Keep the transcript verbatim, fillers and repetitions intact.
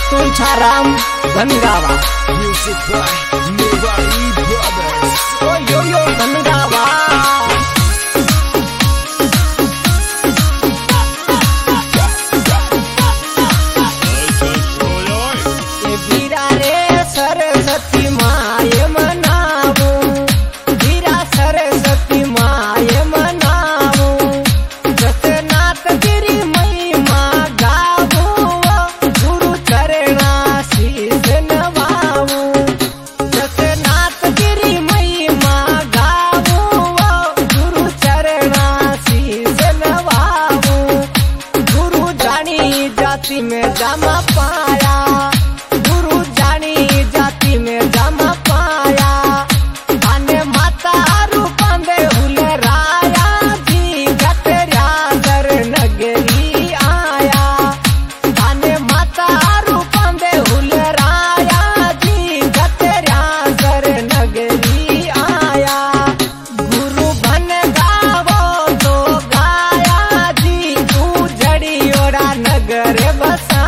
Tulchharam धनगावा Music by Murari Brothers. ओ यो यो धनगावा ये वीरा रे सरस्वती माय मनावो वीरा सरस्वती माय मनावो जगन्नाथ गिरी महिमा गावो गुरु चरणा शीस नवावो जगन्नाथ गिरी महिमा गावो गुरु चरणा शीस नवावो गुरु जानी जाति में जमा पाया गुरु जानी जाति में जमा पाया आने माता रूपंदे हुले राया जी गतरा दर नगरी आया आने माता रूपंदे हुले राया जी गतरा दर नगरी आया गुरु बन गावो तो गाया जी तू जड़ी ओड़ा नगर बसा